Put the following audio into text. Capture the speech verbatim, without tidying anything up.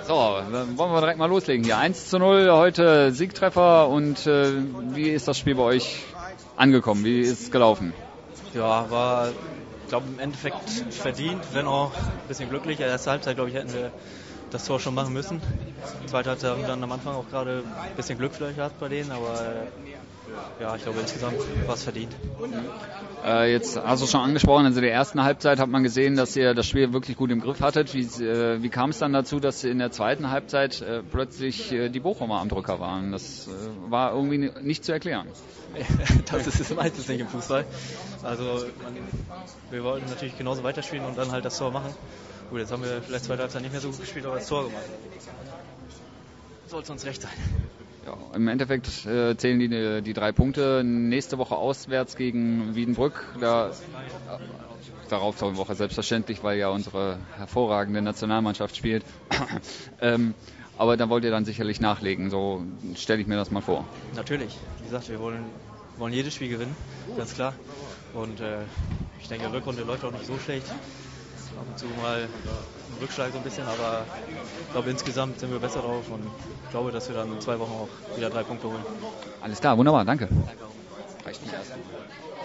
So, dann wollen wir direkt mal loslegen hier. eins zu null, heute Siegtreffer und äh, wie ist das Spiel bei euch angekommen? Wie ist es gelaufen? Ja, war, ich glaube, im Endeffekt verdient, wenn auch ein bisschen glücklich. Erste Halbzeit, glaube ich, hätten wir das Tor schon machen müssen. Zweite Halbzeit haben wir dann am Anfang auch gerade ein bisschen Glück vielleicht gehabt bei denen, aber äh, ja, ich glaube, insgesamt war es verdient. Äh, jetzt hast du schon angesprochen, also in der ersten Halbzeit hat man gesehen, dass ihr das Spiel wirklich gut im Griff hattet. Wie, äh, wie kam es dann dazu, dass in der zweiten Halbzeit äh, plötzlich äh, die Bochumer am Drücker waren? Das äh, war irgendwie nicht zu erklären. Das ist es meistens nicht im Fußball. Also man, wir wollten natürlich genauso weiterspielen und dann halt das Tor machen. Gut, jetzt haben wir vielleicht zweite Halbzeit nicht mehr so gut gespielt, aber das Tor gemacht. Sollte uns recht sein. Ja, im Endeffekt äh, zählen die, die drei Punkte. Nächste Woche auswärts gegen Wiedenbrück. Da, äh, darauf zur Woche selbstverständlich, weil ja unsere hervorragende Nationalmannschaft spielt. ähm, aber da wollt ihr dann sicherlich nachlegen. So stelle ich mir das mal vor. Natürlich. Wie gesagt, wir wollen, wollen jedes Spiel gewinnen. Ganz klar. Und äh, ich denke, die Rückrunde läuft auch nicht so schlecht. Ab und zu mal ein Rückschlag so ein bisschen, aber ich glaube, insgesamt sind wir besser drauf und ich glaube, dass wir dann in zwei Wochen auch wieder drei Punkte holen. Alles klar, wunderbar, danke. Danke auch. Reicht nicht erst.